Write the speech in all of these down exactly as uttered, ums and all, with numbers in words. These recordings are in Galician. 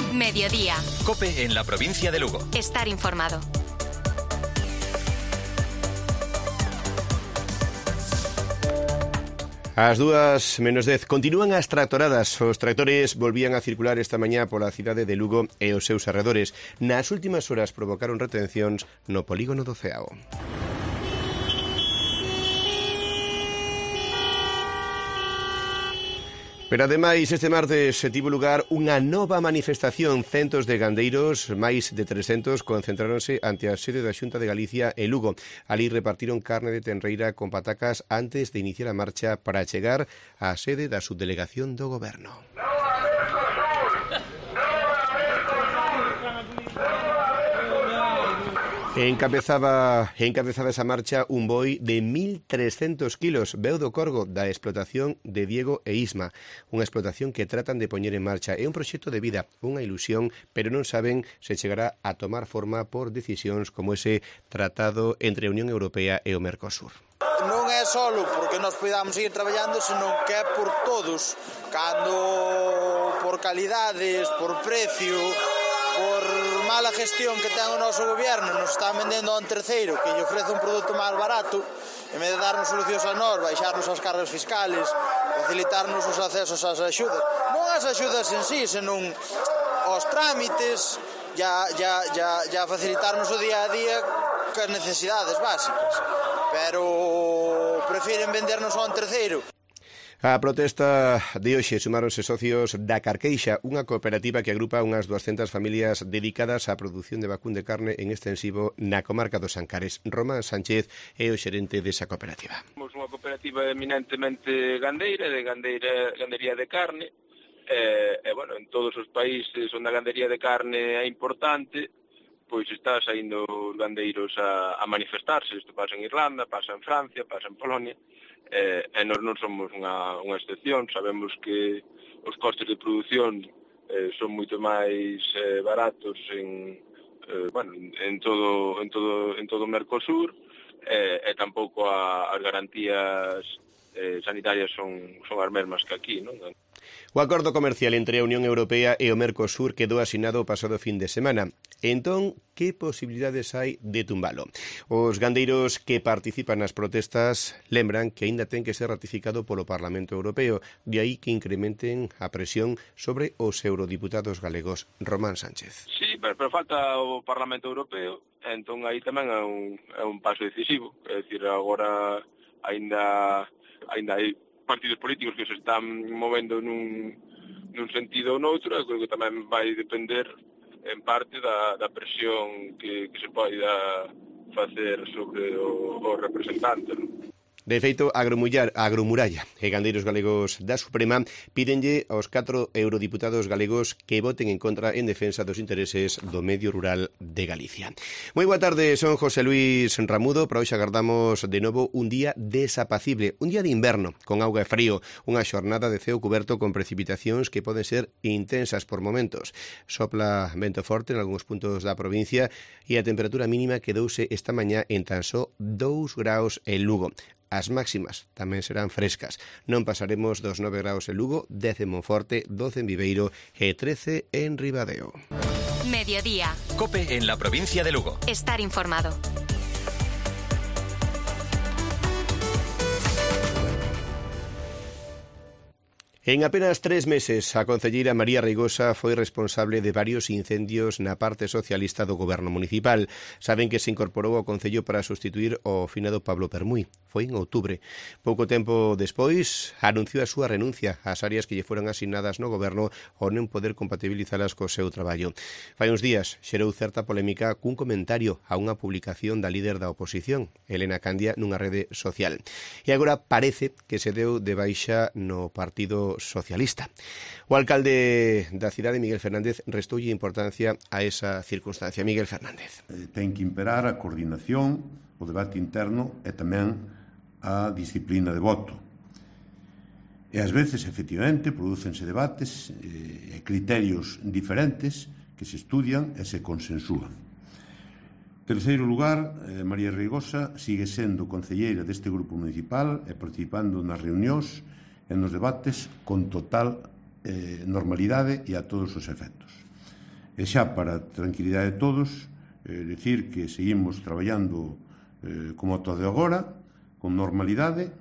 Mediodía. COPE en la provincia de Lugo. Estar informado. As dúas menos dez continúan as tractoradas. Os tractores volvían a circular esta mañá pola cidade de Lugo e os seus arredores. Nas últimas horas provocaron retencións no polígono do Ceao. Pero ademais, este martes se tivo lugar unha nova manifestación. Centos de gandeiros, máis de trescentos, concentráronse ante a sede da Xunta de Galicia en Lugo. Alí repartiron carne de tenreira con patacas antes de iniciar a marcha para chegar á sede da subdelegación do Goberno. Encabezaba, encabezaba esa marcha un boi de mil trescentos kilos, veu do corgo da explotación de Diego e Isma, unha explotación que tratan de poñer en marcha. É un proxecto de vida, unha ilusión, pero non saben se chegará a tomar forma por decisións como ese tratado entre a Unión Europea e o Mercosur. Non é solo porque nos podamos seguir traballando, senón que é por todos, cando por calidades, por precio, por mala gestión que ten o noso goberno, nos están vendendo a un terceiro que lle ofrece un produto máis barato, en vez de darnos solucións a nós, baixarnos as cargas fiscales, facilitarnos os accesos ás axudas. Non as axudas en sí, senón os trámites, ya, ya, ya, ya facilitarnos o día a día cas necesidades básicas. Pero prefiren vendernos a un terceiro. A protesta de hoxe sumáronse socios da Carqueixa, unha cooperativa que agrupa unhas duascentas familias dedicadas á produción de vacún de carne en extensivo na comarca dos Ancares. Román Sánchez é o xerente desa cooperativa. Somos unha cooperativa eminentemente gandeira, de gandeira, gandería de carne, e, e bueno, en todos os países onde a gandería de carne é importante, pois está saindo os gandeiros a, a manifestarse. Isto pasa en Irlanda, pasa en Francia, pasa en Polonia, e, e nós non somos unha, unha excepción. Sabemos que os costes de produción eh, son moito máis eh, baratos en, eh, bueno, en todo en todo en todo o Mercosur, e, e tampouco a, as garantías eh, sanitarias son son as mesmas que aquí, non? O acordo comercial entre a Unión Europea e o Mercosur quedou asinado o pasado fin de semana. Entón, que posibilidades hai de tumbalo? Os gandeiros que participan nas protestas lembran que aínda ten que ser ratificado polo Parlamento Europeo, de aí que incrementen a presión sobre os eurodiputados galegos. Román Sánchez. Sí, pero, pero falta o Parlamento Europeo, entón aí tamén é un, é un paso decisivo. É dicir, agora aínda aínda hai partidos políticos que se están movendo nun, nun sentido ou noutro. Eu creo que tamén vai depender en parte da, da presión que, que se poida facer sobre o, o representante, non? De feito, Agromullar, Agromuralla e gandeiros galegos da Suprema pídenlle aos catro eurodiputados galegos que voten en contra en defensa dos intereses do medio rural de Galicia. Moi boa tarde, son José Luis Ramudo. Para hoxe agardamos de novo un día desapacible, un día de inverno, con auga e frío, unha xornada de ceo cuberto con precipitacións que poden ser intensas por momentos. Sopla vento forte en algúns puntos da provincia e a temperatura mínima quedouse esta mañá en tan só dous graus en Lugo. As máximas tamén serán frescas. Non pasaremos dos nove graus en Lugo, dez en Monforte, doce en Viveiro e trece en Ribadeo. Mediodía. COPE en la provincia de Lugo. Estar informado. En apenas tres meses, a concelleira María Reigosa foi responsable de varios incendios na parte socialista do goberno municipal. Saben que se incorporou ao concello para sustituir o finado Pablo Permuy. Foi en outubro. Pouco tempo despois, anunciou a súa renuncia ás áreas que lle foran asignadas no goberno ao non poder compatibilizalas co seu traballo. Fai uns días xerou certa polémica cun comentario a unha publicación da líder da oposición, Elena Candia, nunha rede social. E agora parece que se deu de baixa no Partido Socialista. O alcalde da cidade, Miguel Fernández, restoulle importancia a esa circunstancia. Miguel Fernández. Ten que imperar a coordinación, o debate interno e tamén a disciplina de voto. E ás veces, efectivamente, prodúcense debates e criterios diferentes que se estudian e se consensúan. Terceiro lugar, María Reigosa sigue sendo concelleira deste grupo municipal e participando nas reunións e nos debates con total eh, normalidade e a todos os efectos. E xa para a tranquilidade de todos, eh, decir que seguimos traballando eh, como ata de agora, con normalidade,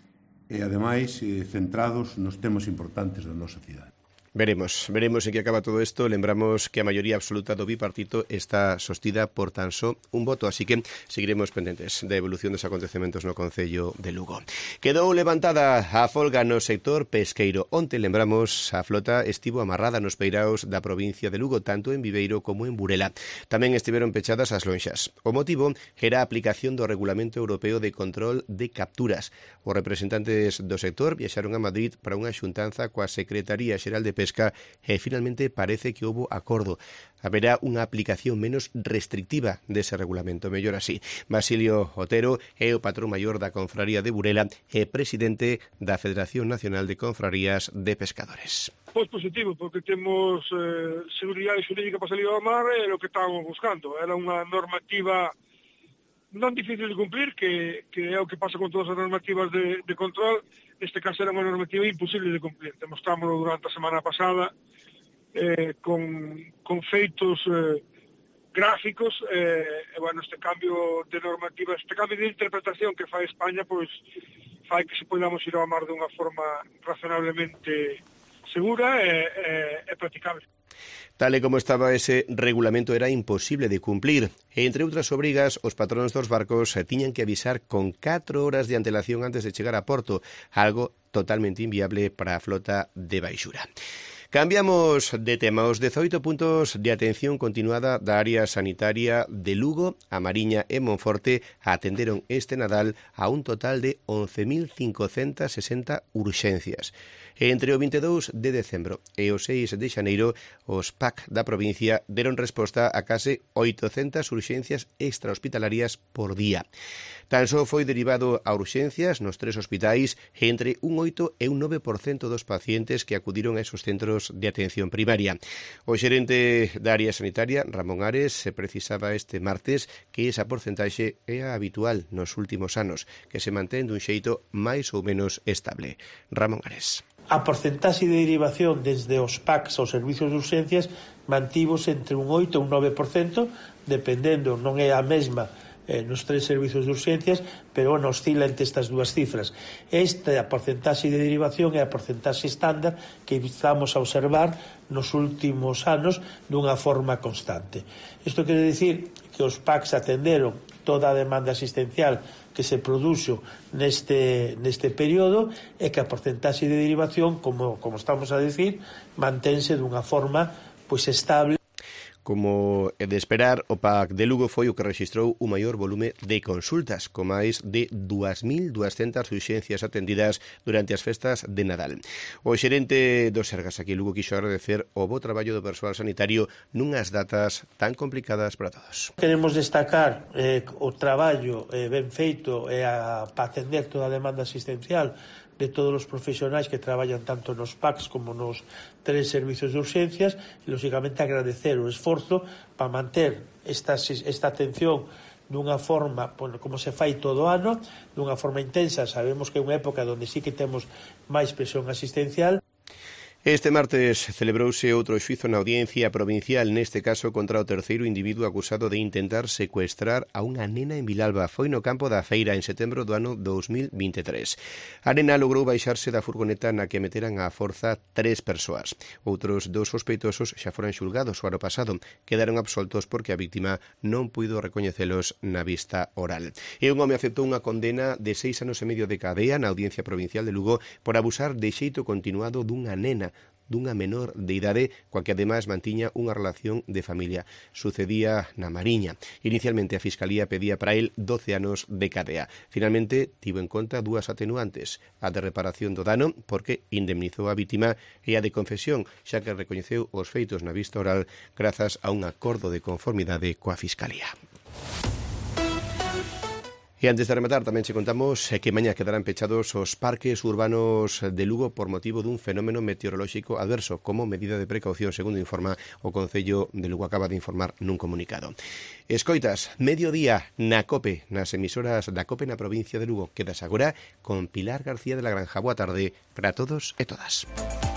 e ademais eh, centrados nos temas importantes da nosa cidade. Veremos, veremos en que acaba todo isto. Lembramos que a maioría absoluta do bipartito está sostida por tan só un voto, así que seguiremos pendentes da evolución dos acontecementos no Concello de Lugo. Quedou levantada a folga no sector pesqueiro. Onte, lembramos, a flota estivo amarrada nos peiraos da provincia de Lugo, tanto en Viveiro como en Burela. Tamén estiveron pechadas as lonxas. O motivo era a aplicación do Regulamento Europeo de Control de Capturas. Os representantes do sector viaxaron a Madrid para unha xuntanza coa Secretaría Xeral de Pesca e finalmente parece que houbo acordo. Haberá unha aplicación menos restrictiva dese regulamento, mellor así. Basilio Otero é o patrón maior da Confraría de Burela e presidente da Federación Nacional de Confrarías de Pescadores. Pois positivo, porque temos eh, seguridade xurídica para salir ao mar e o que estábamos buscando. Era unha normativa non difícil de cumplir, que, que é o que pasa con todas as normativas de, de control. Neste caso era unha normativa imposible de cumplir. Demostrámoslo durante a semana pasada eh, con, con feitos eh, gráficos eh, e, bueno, este cambio de normativa, este cambio de interpretación que fai España, pois fai que se podamos ir ao mar de unha forma razonablemente segura e, e, e practicable. Tal e como estaba ese regulamento era imposible de cumplir. E, entre outras obrigas, os patróns dos barcos tiñan que avisar con catro horas de antelación antes de chegar a porto, algo totalmente inviable para a flota de baixura. Cambiamos de tema. Os dezoito puntos de atención continuada da área sanitaria de Lugo, A Mariña e Monforte atenderon este Nadal a un total de once mil cincocentas sesenta urxencias. Entre o vinte e dous de decembro e o seis de xaneiro, os P A C da provincia deron resposta a case oitocentas urxencias extrahospitalarias por día. Tan só foi derivado a urxencias nos tres hospitais entre un oito e un nove por cento dos pacientes que acudiron a esos centros de atención primaria. O xerente da área sanitaria, Ramón Ares, se precisaba este martes que esa porcentaxe é a habitual nos últimos anos, que se mantén dun xeito máis ou menos estable. Ramón Ares. A porcentaxe de derivación desde os P A Cs aos servicios de urxencias mantivose entre un oito e un nove por cento, dependendo, non é a mesma eh, nos tres servicios de urxencias, pero bueno, oscila entre estas dúas cifras. Esta a porcentaxe de derivación é a porcentaxe estándar que estamos a observar nos últimos anos dunha forma constante. Isto quere dicir que os P A Cs atenderon toda a demanda asistencial que se produxo neste, neste período e que a porcentaxe de derivación, como, como estamos a decir, mantense dunha forma pois estable. Como é de esperar, o P A C de Lugo foi o que rexistrou o maior volume de consultas, con máis de dúas mil duascentas urxencias atendidas durante as festas de Nadal. O xerente do Sergas aquí en Lugo quixo agradecer o bo traballo do persoal sanitario nunhas datas tan complicadas para todos. Queremos destacar eh, o traballo eh, ben feito e a, para atender toda a demanda asistencial de todos os profesionais que traballan tanto nos P A Cs como nos tres servicios de urxencias e, lógicamente, agradecer o esforzo para manter esta, esta atención dunha forma, como se fai todo o ano, dunha forma intensa. Sabemos que é unha época onde sí que temos máis presión asistencial. Este martes celebrouse outro xuízo na audiencia provincial, neste caso contra o terceiro individuo acusado de intentar secuestrar a unha nena en Vilalba. Foi no campo da feira en setembro do ano dos mil vinte e tres. A nena logrou baixarse da furgoneta na que meteran á forza tres persoas. Outros dous sospeitosos xa foran xulgados o ano pasado. Quedaron absoltos porque a víctima non puido recoñecelos na vista oral. E un home aceptou unha condena de seis anos e medio de cadea na audiencia provincial de Lugo por abusar de xeito continuado dunha nena, dunha menor de idade, coa que ademais mantiña unha relación de familia. Sucedía na Mariña. Inicialmente a Fiscalía pedía para el doce anos de cadea. Finalmente tivo en conta dúas atenuantes, a de reparación do dano, porque indemnizou a vítima, e a de confesión, xa que recoñeceu os feitos na vista oral grazas a un acordo de conformidade coa Fiscalía. E antes de rematar, tamén che contamos que mañá quedarán pechados os parques urbanos de Lugo por motivo dun fenómeno meteorolóxico adverso, como medida de precaución, segundo informa o Concello de Lugo, acaba de informar nun comunicado. Escoitas, mediodía na COPE, nas emisoras da COPE na provincia de Lugo. Quedas agora con Pilar García de la Granja. Boa tarde para todos e todas.